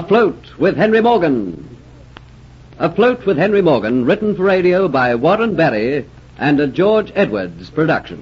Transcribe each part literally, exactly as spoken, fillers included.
Afloat with Henry Morgan. Afloat with Henry Morgan, written for radio by Warren Barry and a George Edwards production.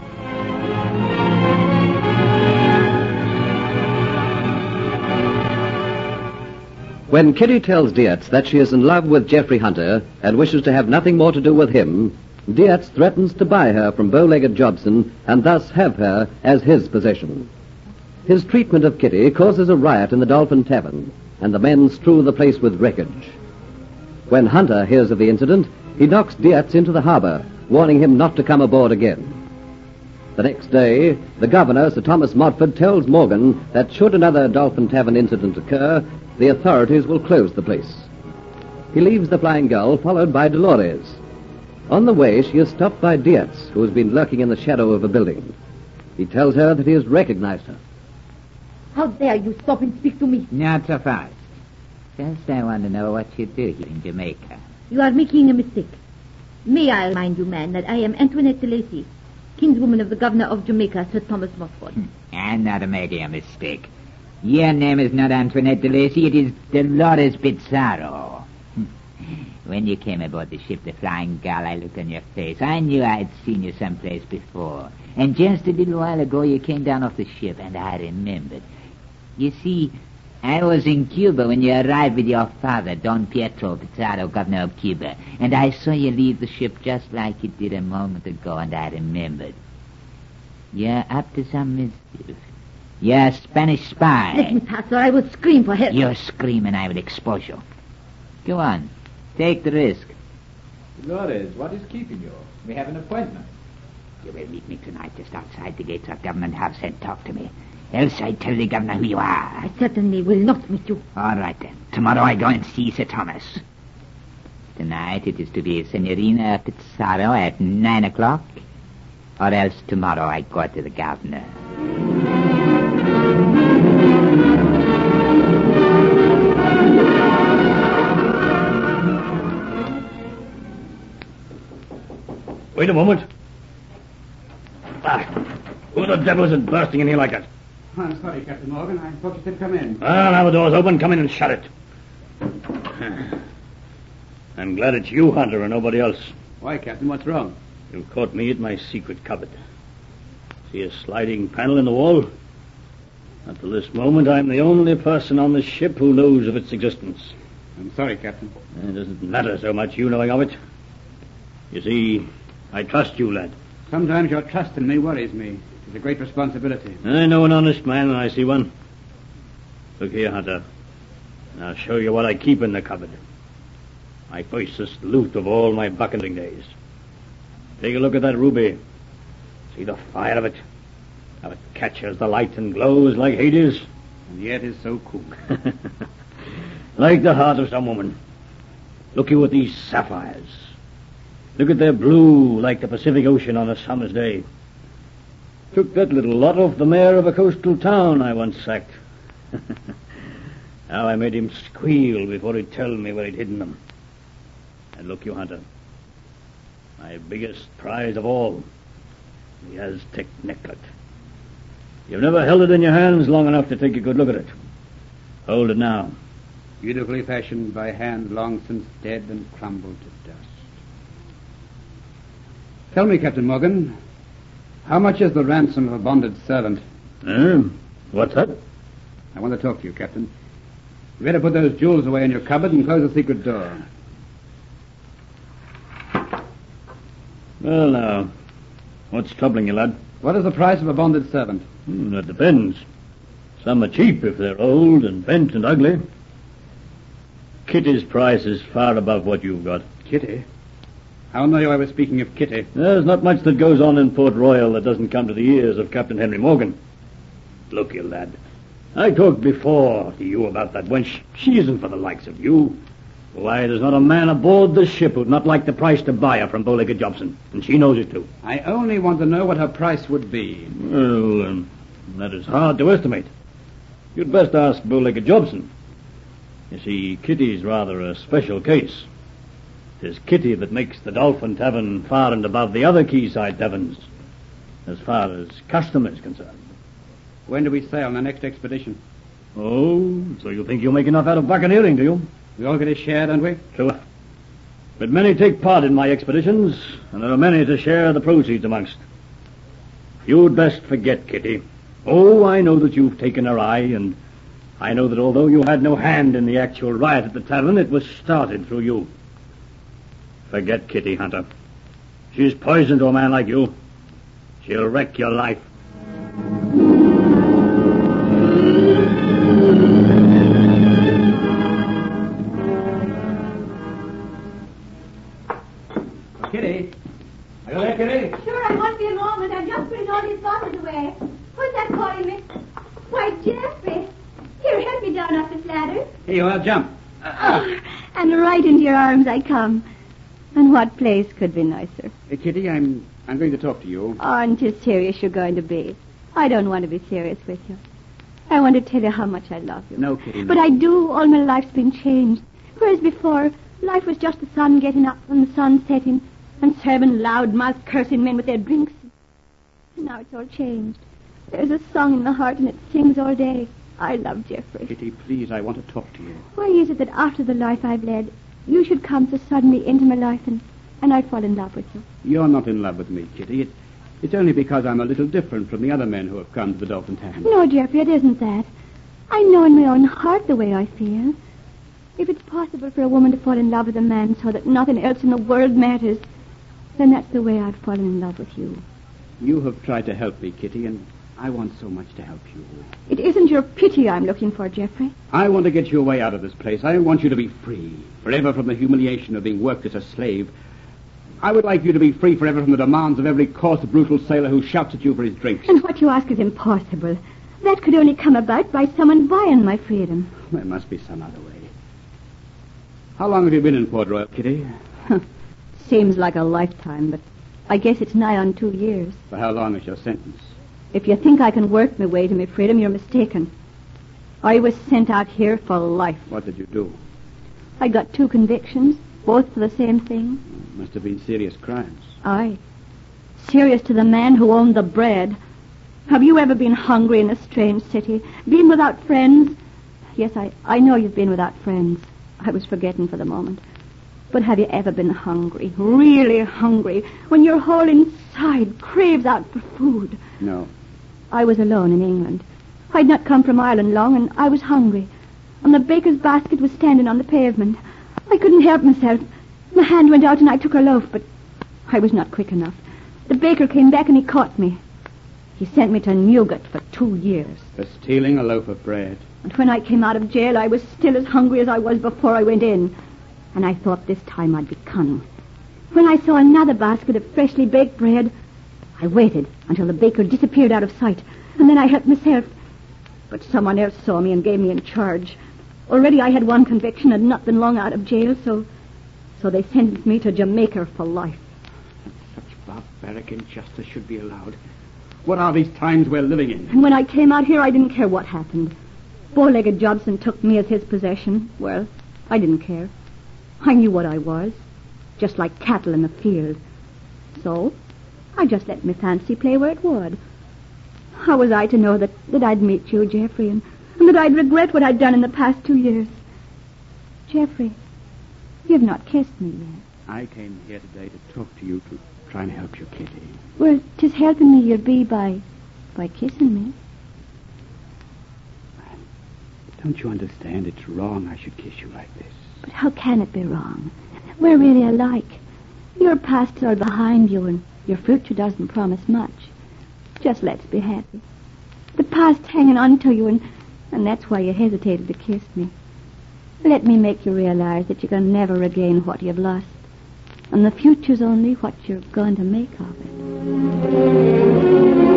When Kitty tells Dietz that she is in love with Jeffrey Hunter and wishes to have nothing more to do with him, Dietz threatens to buy her from Bow-Legged Jobson and thus have her as his possession. His treatment of Kitty causes a riot in the Dolphin Tavern, and the men strew the place with wreckage. When Hunter hears of the incident, he knocks Dietz into the harbor, warning him not to come aboard again. The next day, the governor, Sir Thomas Modford, tells Morgan that should another Dolphin Tavern incident occur, the authorities will close the place. He leaves the Flying Gull, followed by Dolores. On the way, she is stopped by Dietz, who has been lurking in the shadow of a building. He tells her that he has recognized her. How dare you stop and speak to me? Not so fast. Just I want to know what you do here in Jamaica. You are making a mistake. May I remind you, man, that I am Antoinette de Lacy, kinswoman of the governor of Jamaica, Sir Thomas Mossford. I'm not making a mistake. Your name is not Antoinette de Lacy, it is Dolores Pizarro. When you came aboard the ship, the Flying Gull, I looked on your face. I knew I'd seen you someplace before. And just a little while ago, you came down off the ship, and I remembered. You see, I was in Cuba when you arrived with your father, Don Pietro Pizarro, governor of Cuba, and I saw you leave the ship just like you did a moment ago, and I remembered. You're up to some mischief. You're a Spanish spy. Let me pass, or I will scream for help. You're screaming, I will expose you. Go on. Take the risk. Dolores, what is keeping you? We have an appointment. You will meet me tonight just outside the gates of Government House and talk to me. Else I tell the governor who you are. I certainly will not meet you. All right, then. Tomorrow I go and see Sir Thomas. Tonight it is to be Signorina Pizarro at nine o'clock. Or else tomorrow I go to the governor. Wait a moment. Ah, who the devil is it bursting in here like that? I'm sorry, Captain Morgan. I thought you said come in. Well, now the door's open. Come in and shut it. I'm glad it's you, Hunter, and nobody else. Why, Captain? What's wrong? You've caught me at my secret cupboard. See a sliding panel in the wall? Until this moment, I'm the only person on the ship who knows of its existence. I'm sorry, Captain. It doesn't matter so much, you knowing of it. You see, I trust you, lad. Sometimes your trust in me worries me. It's a great responsibility. I know an honest man when I see one. Look here, Hunter. I'll show you what I keep in the cupboard. My choicest loot of all my bucketing days. Take a look at that ruby. See the fire of it? How it catches the light and glows like Hades? And yet is so cool. Like the heart of some woman. Look you at these sapphires. Look at their blue like the Pacific Ocean on a summer's day. Took that little lot off the mayor of a coastal town I once sacked. How I made him squeal before he'd tell me where he'd hidden them. And look you, Hunter. My biggest prize of all, the Aztec necklet. You've never held it in your hands long enough to take a good look at it. Hold it now. Beautifully fashioned by hands long since dead and crumbled to dust. Tell me, Captain Morgan, how much is the ransom of a bonded servant? Eh? What's that? I want to talk to you, Captain. You better put those jewels away in your cupboard and close the secret door. Well, now, what's troubling you, lad? What is the price of a bonded servant? Hmm, that depends. Some are cheap if they're old and bent and ugly. Kitty's price is far above what you've got. Kitty? How know you I was speaking of Kitty? There's not much that goes on in Port Royal that doesn't come to the ears of Captain Henry Morgan. Look, you lad, I talked before to you about that wench. She isn't for the likes of you. Why, there's not a man aboard the ship who'd not like the price to buy her from Bow-Legged Jobson, and she knows it too. I only want to know what her price would be. Well, um, that is hard to estimate. You'd best ask Bow-Legged Jobson. You see, Kitty's rather a special case. It is Kitty that makes the Dolphin Tavern far and above the other quayside taverns, as far as custom is concerned. When do we sail on the next expedition? Oh, so you think you'll make enough out of buccaneering, do you? We all get a share, don't we? True. But many take part in my expeditions, and there are many to share the proceeds amongst. You'd best forget Kitty. Oh, I know that you've taken her eye, and I know that although you had no hand in the actual riot at the tavern, it was started through you. Forget Kitty, Hunter. She's poison to a man like you. She'll wreck your life. Kitty? Are you there, Kitty? Sure, I won't be a moment. I'm just putting all these bottles away. Who's that calling me? Why, Geoffrey. Here, help me down off this ladder. Here you are, jump. Oh, and right into your arms I come. And what place could be nicer? Hey, Kitty, I'm I'm going to talk to you. Aren't you serious you're going to be? I don't want to be serious with you. I want to tell you how much I love you. No, Kitty, no. But I do. All my life's been changed. Whereas before, life was just the sun getting up and the sun setting and serving loud-mouthed cursing men with their drinks. And now it's all changed. There's a song in my heart and it sings all day. I love Geoffrey. Kitty, please, I want to talk to you. Why is it that after the life I've led, you should come so suddenly into my life and, and I'd fall in love with you? You're not in love with me, Kitty. It, it's only because I'm a little different from the other men who have come to the Dolphin Tan. No, Geoffrey, it isn't that. I know in my own heart the way I feel. If it's possible for a woman to fall in love with a man so that nothing else in the world matters, then that's the way I've fallen in love with you. You have tried to help me, Kitty, and I want so much to help you. It isn't your pity I'm looking for, Geoffrey. I want to get you away out of this place. I want you to be free, forever from the humiliation of being worked as a slave. I would like you to be free forever from the demands of every coarse, brutal sailor who shouts at you for his drinks. And what you ask is impossible. That could only come about by someone buying my freedom. There must be some other way. How long have you been in Port Royal, Kitty? Seems like a lifetime, but I guess it's nigh on two years. For how long is your sentence? If you think I can work my way to my freedom, you're mistaken. I was sent out here for life. What did you do? I got two convictions, both for the same thing. Must have been serious crimes. Aye. Serious to the man who owned the bread. Have you ever been hungry in a strange city? Been without friends? Yes, I, I know you've been without friends. I was forgetting for the moment. But have you ever been hungry, really hungry, when your whole inside craves out for food? No. I was alone in England. I'd not come from Ireland long, and I was hungry. And the baker's basket was standing on the pavement. I couldn't help myself. My hand went out and I took a loaf, but I was not quick enough. The baker came back and he caught me. He sent me to Newgate for two years. For stealing a loaf of bread. And when I came out of jail, I was still as hungry as I was before I went in. And I thought this time I'd be cunning. When I saw another basket of freshly baked bread, I waited until the baker disappeared out of sight, and then I helped myself. But someone else saw me and gave me in charge. Already I had one conviction and not been long out of jail, so so they sentenced me to Jamaica for life. Such barbaric injustice should be allowed. What are these times we're living in? And when I came out here, I didn't care what happened. Bow-legged Jobson took me as his possession. Well, I didn't care. I knew what I was, just like cattle in the field. So, I just let my fancy play where it would. How was I to know that, that I'd meet you, Geoffrey, and, and that I'd regret what I'd done in the past two years? Geoffrey, you've not kissed me yet. I came here today to talk to you, to try and help you, Kitty. Well, 'tis helping me you'll be by, by kissing me. Don't you understand? It's wrong I should kiss you like this. But how can it be wrong? We're really alike. Your past's all behind you, and your future doesn't promise much. Just let's be happy. The past's hanging on to you, and, and that's why you hesitated to kiss me. Let me make you realize that you can never regain what you've lost, and the future's only what you're going to make of it.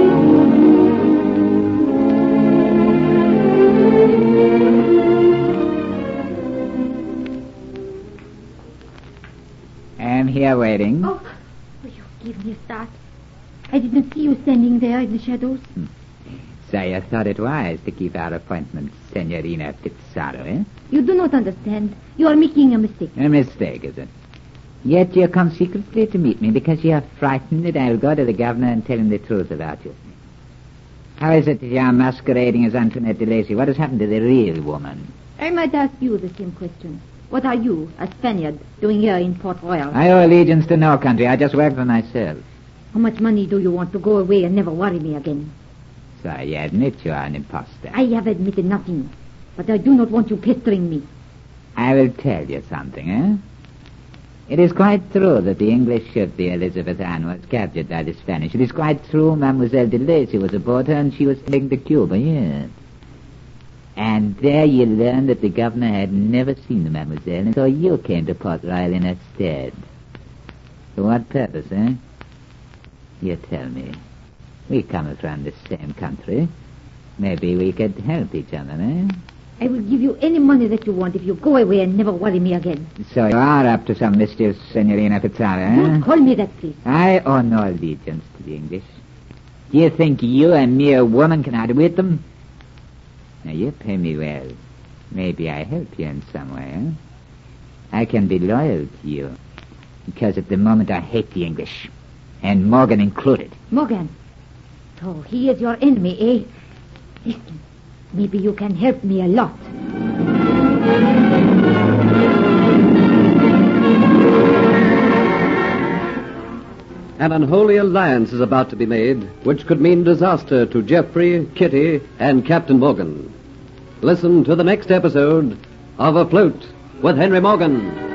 I'm here waiting. Oh, will you give me a start? I didn't see you standing there in the shadows. Hmm. So you thought it wise to keep our appointment, Senorina Pizarro, eh? You do not understand. You are making a mistake. A mistake, is it? Yet you come secretly to meet me because you are frightened that I'll go to the governor and tell him the truth about you. How is it that you are masquerading as Antoinette de Lacy? What has happened to the real woman? I might ask you the same question. What are you, a Spaniard, doing here in Port Royal? I owe allegiance to no country. I just work for myself. How much money do you want to go away and never worry me again? So you admit you are an impostor. I have admitted nothing, but I do not want you pestering me. I will tell you something, eh? It is quite true that the English ship, the Elizabeth Ann, was captured by the Spanish. It is quite true Mademoiselle de Lacy was aboard her and she was taken to Cuba, yes. And there you learned that the governor had never seen the Mademoiselle, and so you came to Port Royal in her stead. For what purpose, eh? You tell me. We come from the same country. Maybe we could help each other, eh? I will give you any money that you want if you go away and never worry me again. So you are up to some mischief, Signorina Pizarro, eh? Don't call me that, please. I owe no allegiance to the English. Do you think you, a mere woman, can outwit them? Now, you pay me well. Maybe I help you in some way, eh? I can be loyal to you. Because at the moment I hate the English. And Morgan included. Morgan? Oh, he is your enemy, eh? Listen. Maybe you can help me a lot. An unholy alliance is about to be made, which could mean disaster to Geoffrey, Kitty, and Captain Morgan. Listen to the next episode of Afloat with Henry Morgan.